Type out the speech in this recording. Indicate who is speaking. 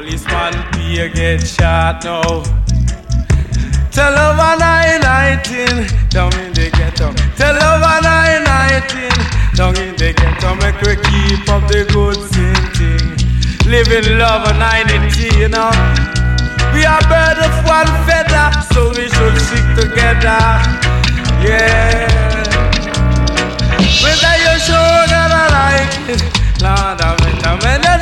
Speaker 1: Policeman P get shot now. Tell over 919 down in the ghetto. Tell over 919 down in the ghetto. Make we keep up the good thing. Living love and 90, you know. We are bird of one feather, so we should stick together. Yeah. Whether you sure that I like it, Lord, I'm in